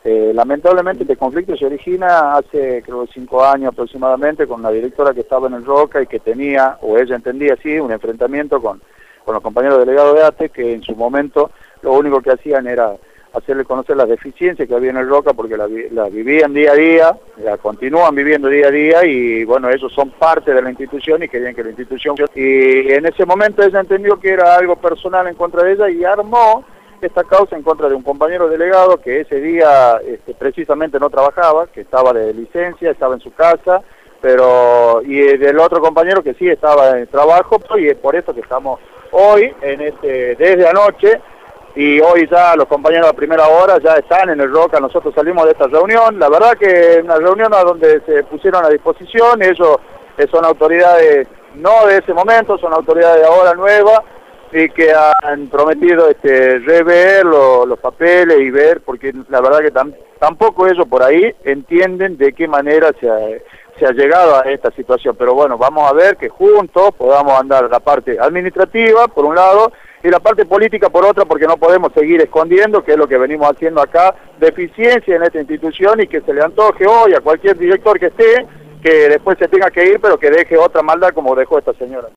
Lamentablemente este conflicto se origina hace creo 5 años aproximadamente con una directora que estaba en el Roca y que tenía, o ella entendía así, un enfrentamiento con los compañeros delegados de ATE, que en su momento lo único que hacían era hacerle conocer las deficiencias que había en el Roca, porque la vivían día a día, la continúan viviendo día a día, y bueno, ellos son parte de la institución y querían que la institución... Y en ese momento ella entendió que era algo personal en contra de ella y armó esta causa en contra de un compañero delegado que ese día precisamente no trabajaba, que estaba de licencia, estaba en su casa, y del otro compañero que sí estaba en trabajo, y es por eso que estamos hoy, desde anoche, y hoy ya los compañeros a primera hora ya están en el Roca. Nosotros salimos de esta reunión, la verdad que una reunión a donde se pusieron a disposición, ellos son autoridades no de ese momento, son autoridades de ahora nuevas, y que han prometido rever los papeles y ver, porque la verdad que tampoco ellos por ahí entienden de qué manera se ha llegado a esta situación. Pero bueno, vamos a ver que juntos podamos andar la parte administrativa por un lado y la parte política por otra, porque no podemos seguir escondiendo, que es lo que venimos haciendo acá, deficiencia en esta institución, y que se le antoje hoy a cualquier director que esté, que después se tenga que ir, pero que deje otra maldad como dejó esta señora.